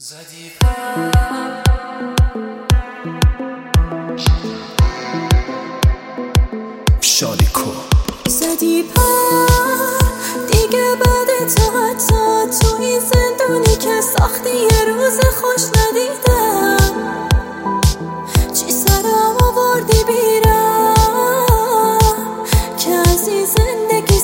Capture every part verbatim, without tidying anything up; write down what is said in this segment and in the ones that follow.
زدی شادی کو زدی پر دیگه بعد تا حتی تو این زندونی که ساختی یه روز خوش ندیدم. چی سرم آوردی بیرم که از این زندگی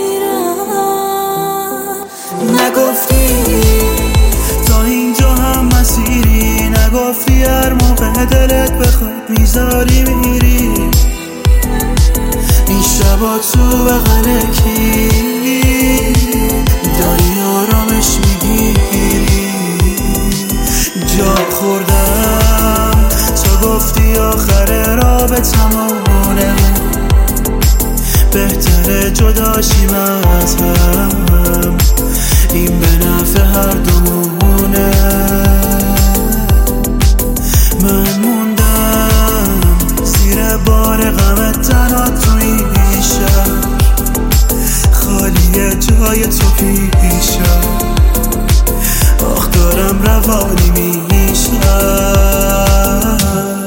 سیرم. نگفتی تا اینجا هم مسیری، نگفتی هر موقع دلت بخواد میذاری میری. این شبا تو بغل کی داری آرامش میگیری. جا خوردم تو گفتی آخر را به تمامونه، بهتره جداشیم از هم، این به نفع هر دومونه. من موندم زیر بار غمت تنها تو این شهر، خالیه جای تو پیشم، آخ دارم روانی میشم.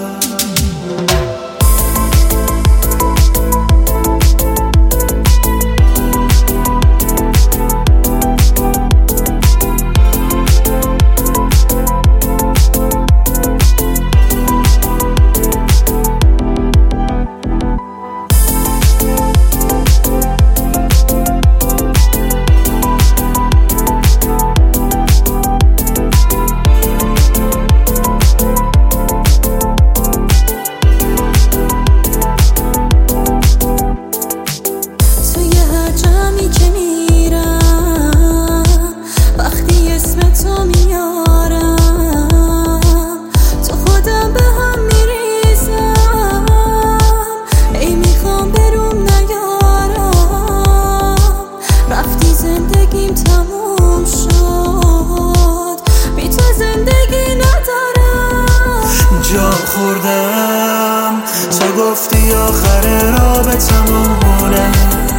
زندگیم تموم شد، بی تو زندگی ندارم. جا خوردم تو گفتی آخر را به تمامونه،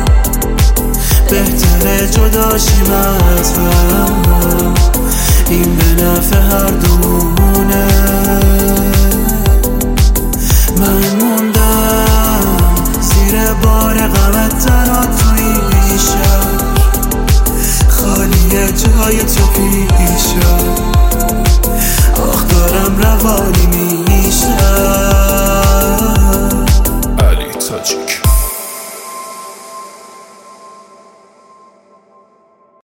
بهتره جداشیم از هم، این به نفع هر دومونه. من موندم زیر بار غمت تنها توی شهر، خالیه جای تو پیشم، آخ دارم روانی میشم. علی تاجیک.